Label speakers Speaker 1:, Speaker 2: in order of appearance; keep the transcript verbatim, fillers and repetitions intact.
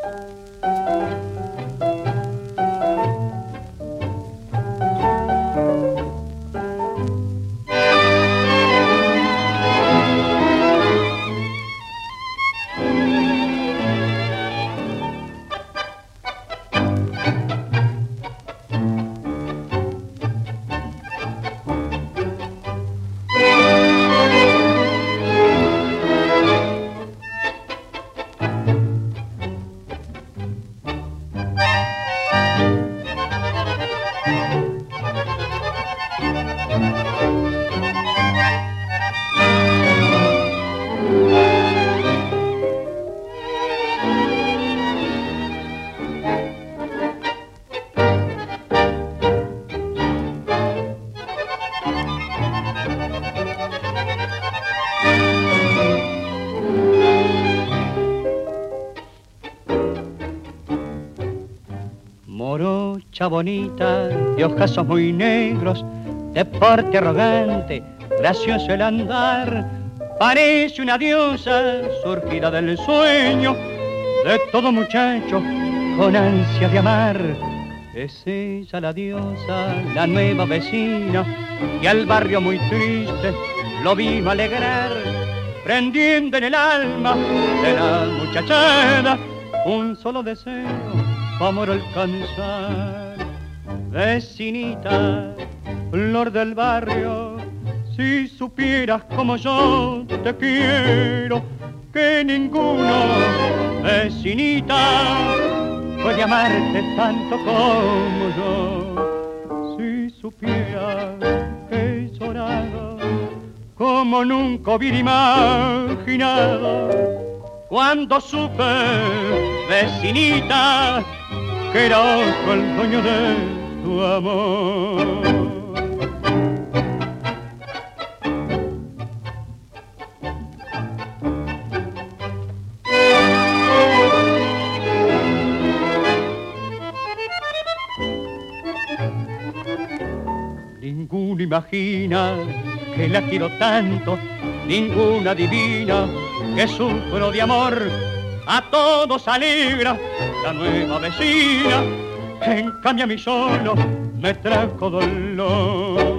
Speaker 1: Morocha bonita, de ojazos muy negros, de porte arrogante, gracioso el andar, parece una diosa surgida del sueño de todo muchacho con ansia de amar. Es ella la diosa, la nueva vecina, que al barrio muy triste lo vino alegrar, prendiendo en el alma de la muchachada un solo deseo, amor alcanzar. Vecinita, flor del barrio, si supieras como yo te quiero, que ninguno, vecinita, puede amarte tanto como yo. Si supieras que he llorado como nunca hubiera imaginado, cuando supe, vecinita, que era otro el dueño de tu amor. Ninguno imagina que la quiero tanto, ninguna adivina que sufro de amor. A todos alegra la nueva vecina, en cambio a mí solo me trajo dolor.